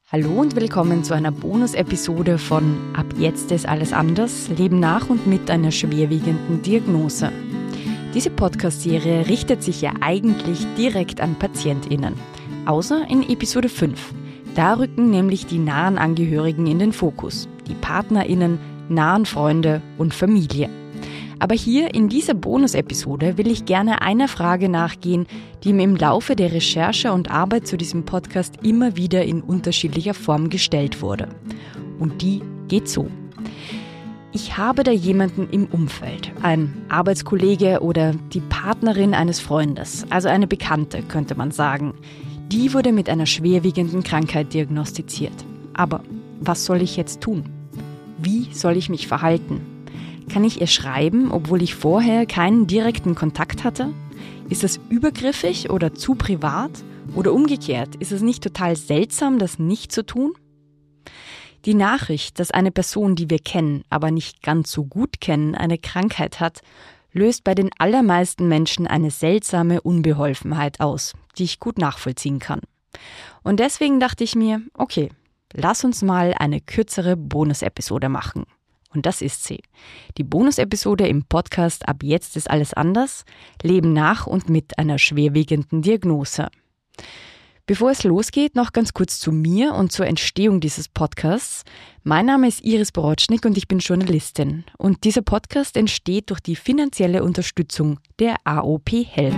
Hallo und willkommen zu einer Bonus-Episode von Ab jetzt ist alles anders, Leben nach und mit einer schwerwiegenden Diagnose. Diese Podcast-Serie richtet sich ja eigentlich direkt an PatientInnen, außer in Episode 5. Da rücken nämlich die nahen Angehörigen in den Fokus, die PartnerInnen, nahen Freunde und Familie. Aber hier in dieser Bonus-Episode will ich gerne einer Frage nachgehen, die mir im Laufe der Recherche und Arbeit zu diesem Podcast immer wieder in unterschiedlicher Form gestellt wurde. Und die geht so. Ich habe da jemanden im Umfeld, ein Arbeitskollege oder die Partnerin eines Freundes, also eine Bekannte, könnte man sagen. Die wurde mit einer schwerwiegenden Krankheit diagnostiziert. Aber was soll ich jetzt tun? Wie soll ich mich verhalten? Kann ich ihr schreiben, obwohl ich vorher keinen direkten Kontakt hatte? Ist das übergriffig oder zu privat? Oder umgekehrt, ist es nicht total seltsam, das nicht zu tun? Die Nachricht, dass eine Person, die wir kennen, aber nicht ganz so gut kennen, eine Krankheit hat, löst bei den allermeisten Menschen eine seltsame Unbeholfenheit aus, die ich gut nachvollziehen kann. Und deswegen dachte ich mir, okay, lass uns mal eine kürzere Bonus-Episode machen. Und das ist sie. Die Bonus-Episode im Podcast Ab jetzt ist alles anders, Leben nach und mit einer schwerwiegenden Diagnose. Bevor es losgeht, noch ganz kurz zu mir und zur Entstehung dieses Podcasts. Mein Name ist Iris Borotschnik und ich bin Journalistin. Und dieser Podcast entsteht durch die finanzielle Unterstützung der AOP Health.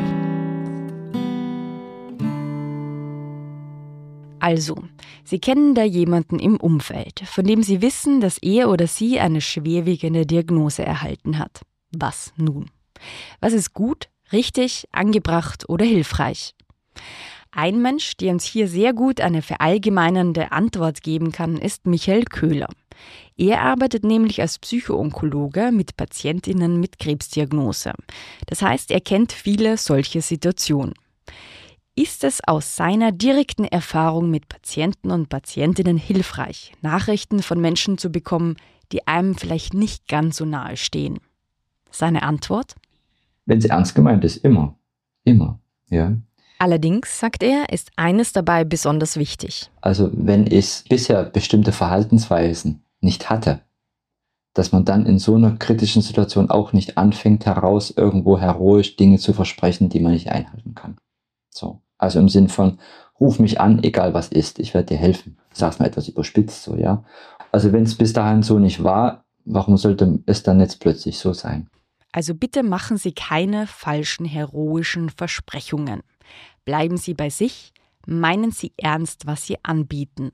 Also, Sie kennen da jemanden im Umfeld, von dem Sie wissen, dass er oder sie eine schwerwiegende Diagnose erhalten hat. Was nun? Was ist gut, richtig, angebracht oder hilfreich? Ein Mensch, der uns hier sehr gut eine verallgemeinernde Antwort geben kann, ist Michael Köhler. Er arbeitet nämlich als Psychoonkologe mit PatientInnen mit Krebsdiagnose. Das heißt, er kennt viele solche Situationen. Ist es aus seiner direkten Erfahrung mit Patienten und Patientinnen hilfreich, Nachrichten von Menschen zu bekommen, die einem vielleicht nicht ganz so nahe stehen? Seine Antwort? Wenn sie ernst gemeint ist, immer, ja. Allerdings, sagt er, ist eines dabei besonders wichtig. Also wenn ich bisher bestimmte Verhaltensweisen nicht hatte, dass man dann in so einer kritischen Situation auch nicht anfängt, irgendwo heroisch Dinge zu versprechen, die man nicht einhalten kann. So. Also im Sinn von, ruf mich an, egal was ist, ich werde dir helfen. Sag's mal etwas überspitzt so, ja. Also wenn es bis dahin so nicht war, warum sollte es dann jetzt plötzlich so sein? Also bitte machen Sie keine falschen heroischen Versprechungen. Bleiben Sie bei sich, meinen Sie ernst, was Sie anbieten.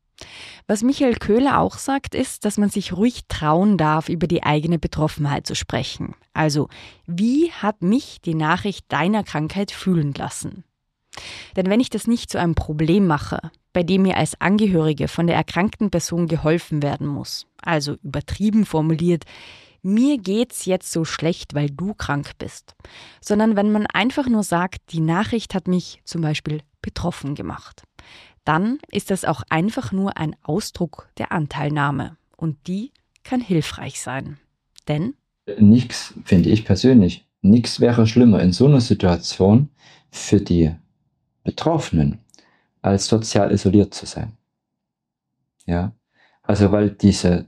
Was Michael Köhler auch sagt, ist, dass man sich ruhig trauen darf, über die eigene Betroffenheit zu sprechen. Also, wie hat mich die Nachricht deiner Krankheit fühlen lassen? Denn wenn ich das nicht zu einem Problem mache, bei dem mir als Angehörige von der erkrankten Person geholfen werden muss, also übertrieben formuliert, mir geht's jetzt so schlecht, weil du krank bist, sondern wenn man einfach nur sagt, die Nachricht hat mich zum Beispiel betroffen gemacht, dann ist das auch einfach nur ein Ausdruck der Anteilnahme und die kann hilfreich sein. Denn nichts, finde ich persönlich, nichts wäre schlimmer in so einer Situation für die Betroffenen, als sozial isoliert zu sein. Ja, also weil diese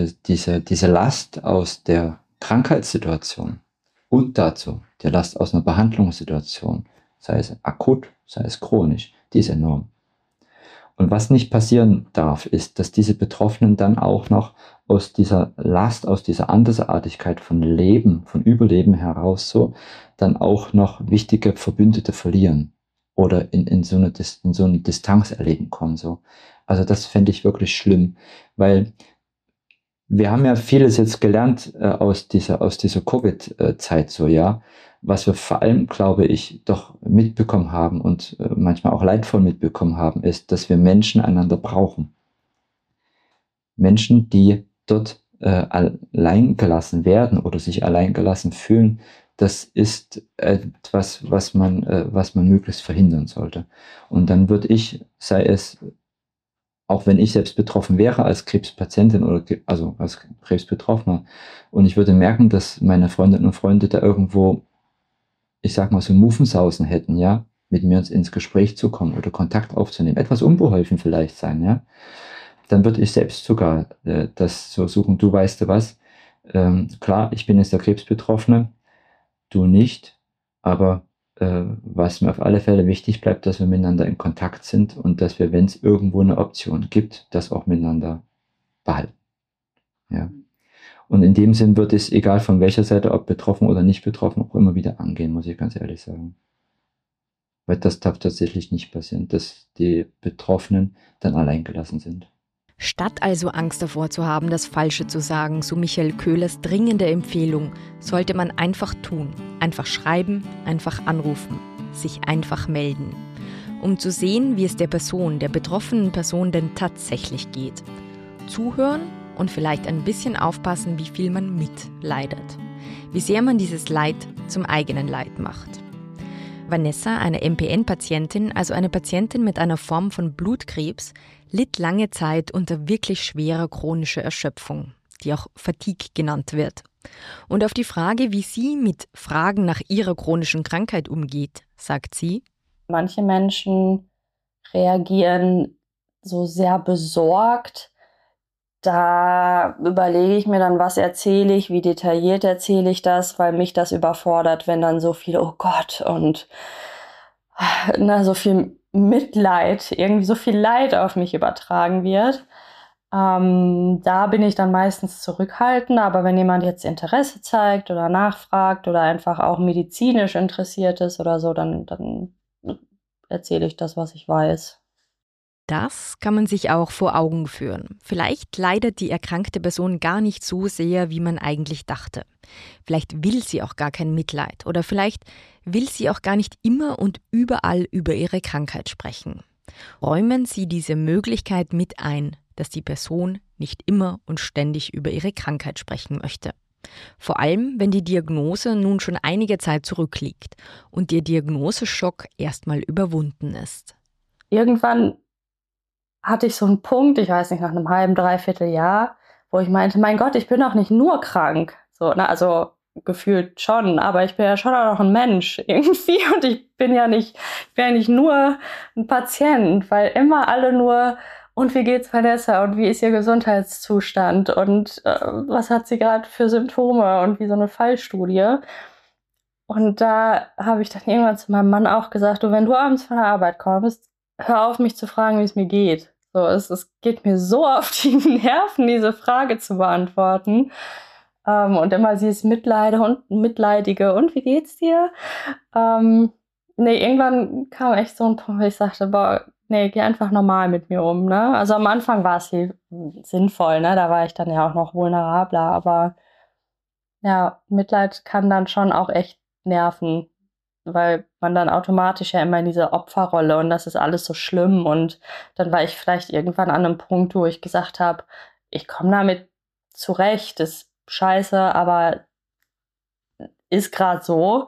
Last aus der Krankheitssituation und dazu die Last aus einer Behandlungssituation, sei es akut, sei es chronisch, die ist enorm. Und was nicht passieren darf, ist, dass diese Betroffenen dann auch noch aus dieser Last, aus dieser Andersartigkeit von Leben, von Überleben heraus so, dann auch noch wichtige Verbündete verlieren. Oder in so eine Distanz erleben kommen. So. Also das fände ich wirklich schlimm, weil wir haben ja vieles jetzt gelernt aus dieser Covid-Zeit so, ja, was wir vor allem, glaube ich, doch mitbekommen haben und manchmal auch leidvoll mitbekommen haben, ist, dass wir Menschen einander brauchen. Menschen, die dort allein gelassen werden oder sich allein gelassen fühlen, das ist etwas, was man möglichst verhindern sollte. Und dann würde ich, sei es, auch wenn ich selbst betroffen wäre als Krebspatientin oder also als Krebsbetroffener, und ich würde merken, dass meine Freundinnen und Freunde da irgendwo, ich sag mal so Muffensausen hätten, ja, mit mir ins Gespräch zu kommen oder Kontakt aufzunehmen, etwas unbeholfen vielleicht sein, ja, dann würde ich selbst sogar das so suchen. Du weißt du was, klar, ich bin jetzt der Krebsbetroffene, du nicht, aber was mir auf alle Fälle wichtig bleibt, dass wir miteinander in Kontakt sind und dass wir, wenn es irgendwo eine Option gibt, das auch miteinander behalten. Ja. Und in dem Sinn wird es, egal von welcher Seite, ob betroffen oder nicht betroffen, auch immer wieder angehen, muss ich ganz ehrlich sagen. Weil das darf tatsächlich nicht passieren, dass die Betroffenen dann allein gelassen sind. Statt also Angst davor zu haben, das Falsche zu sagen, so Michael Köhlers dringende Empfehlung, sollte man einfach tun. Einfach schreiben, einfach anrufen, sich einfach melden. Um zu sehen, wie es der betroffenen Person denn tatsächlich geht. Zuhören und vielleicht ein bisschen aufpassen, wie viel man mitleidet. Wie sehr man dieses Leid zum eigenen Leid macht. Vanessa, eine MPN-Patientin, also eine Patientin mit einer Form von Blutkrebs, litt lange Zeit unter wirklich schwerer chronischer Erschöpfung, die auch Fatigue genannt wird. Und auf die Frage, wie sie mit Fragen nach ihrer chronischen Krankheit umgeht, sagt sie: Manche Menschen reagieren so sehr besorgt. Da überlege ich mir dann, was erzähle ich, wie detailliert erzähle ich das, weil mich das überfordert, wenn dann so viel, oh Gott, und so viel Mitleid, irgendwie so viel Leid auf mich übertragen wird. Da bin ich dann meistens zurückhaltend, aber wenn jemand jetzt Interesse zeigt oder nachfragt oder einfach auch medizinisch interessiert ist oder so, dann erzähle ich das, was ich weiß. Das kann man sich auch vor Augen führen. Vielleicht leidet die erkrankte Person gar nicht so sehr, wie man eigentlich dachte. Vielleicht will sie auch gar kein Mitleid oder vielleicht will sie auch gar nicht immer und überall über ihre Krankheit sprechen. Räumen Sie diese Möglichkeit mit ein, dass die Person nicht immer und ständig über ihre Krankheit sprechen möchte. Vor allem, wenn die Diagnose nun schon einige Zeit zurückliegt und der Diagnoseschock erstmal überwunden ist. Irgendwann hatte ich so einen Punkt, ich weiß nicht, nach einem halben, dreiviertel Jahr, wo ich meinte, mein Gott, ich bin doch nicht nur krank. So, also gefühlt schon, aber ich bin ja schon auch noch ein Mensch irgendwie und ich bin ja nicht nur ein Patient, weil immer alle nur, und wie geht's Vanessa und wie ist ihr Gesundheitszustand und was hat sie gerade für Symptome und wie so eine Fallstudie. Und da habe ich dann irgendwann zu meinem Mann auch gesagt, du, wenn du abends von der Arbeit kommst, hör auf, mich zu fragen, wie es mir geht. So, es geht mir so auf die Nerven, diese Frage zu beantworten. Und immer dieses Mitleidige und wie geht's dir? Irgendwann kam echt so ein Punkt, wo ich sagte, geh einfach normal mit mir um. Ne? Also am Anfang war es sinnvoll, ne? Da war ich dann ja auch noch vulnerabler, aber ja, Mitleid kann dann schon auch echt nerven, weil man dann automatisch ja immer in diese Opferrolle und das ist alles so schlimm und dann war ich vielleicht irgendwann an einem Punkt, wo ich gesagt habe, ich komme damit zurecht, ist scheiße, aber ist gerade so.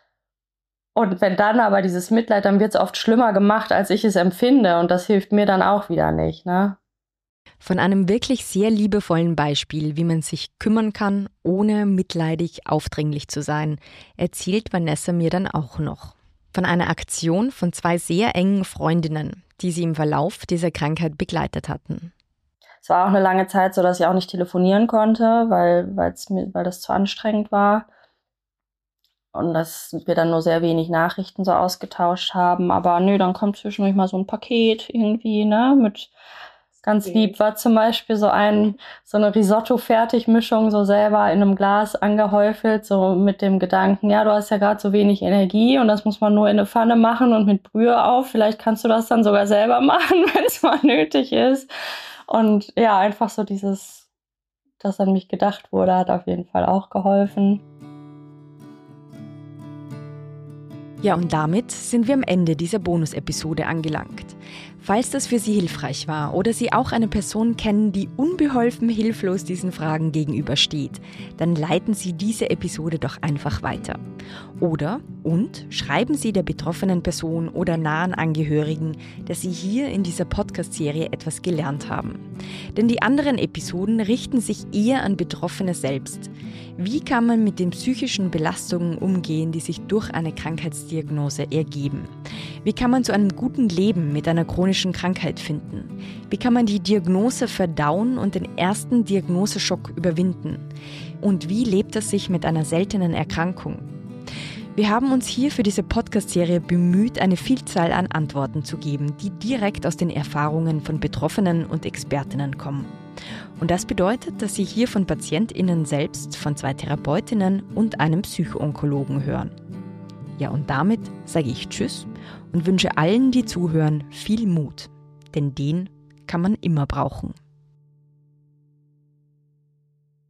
Und wenn dann aber dieses Mitleid, dann wird es oft schlimmer gemacht, als ich es empfinde und das hilft mir dann auch wieder nicht, ne? Von einem wirklich sehr liebevollen Beispiel, wie man sich kümmern kann, ohne mitleidig aufdringlich zu sein, erzählt Vanessa mir dann auch noch. Von einer Aktion von 2 sehr engen Freundinnen, die sie im Verlauf dieser Krankheit begleitet hatten. Es war auch eine lange Zeit so, dass ich auch nicht telefonieren konnte, weil das zu anstrengend war. Und dass wir dann nur sehr wenig Nachrichten so ausgetauscht haben. Aber dann kommt zwischendurch mal so ein Paket irgendwie, ne, mit ganz lieb war zum Beispiel so eine Risotto-Fertigmischung so selber in einem Glas angehäufelt, so mit dem Gedanken, ja, du hast ja gerade so wenig Energie und das muss man nur in eine Pfanne machen und mit Brühe auf. Vielleicht kannst du das dann sogar selber machen, wenn es mal nötig ist. Und ja, einfach so dass an mich gedacht wurde, hat auf jeden Fall auch geholfen. Ja, und damit sind wir am Ende dieser Bonus-Episode angelangt. Falls das für Sie hilfreich war oder Sie auch eine Person kennen, die unbeholfen hilflos diesen Fragen gegenübersteht, dann leiten Sie diese Episode doch einfach weiter. Und schreiben Sie der betroffenen Person oder nahen Angehörigen, dass Sie hier in dieser Podcast-Serie etwas gelernt haben. Denn die anderen Episoden richten sich eher an Betroffene selbst. Wie kann man mit den psychischen Belastungen umgehen, die sich durch eine Krankheitsdiagnose ergeben? Wie kann man zu einem guten Leben mit einer chronischen Krankheit finden? Wie kann man die Diagnose verdauen und den ersten Diagnoseschock überwinden? Und wie lebt es sich mit einer seltenen Erkrankung? Wir haben uns hier für diese Podcast-Serie bemüht, eine Vielzahl an Antworten zu geben, die direkt aus den Erfahrungen von Betroffenen und Expertinnen kommen. Und das bedeutet, dass Sie hier von PatientInnen selbst, von 2 Therapeutinnen und einem Psychoonkologen hören. Ja, und damit sage ich Tschüss und wünsche allen, die zuhören, viel Mut. Denn den kann man immer brauchen.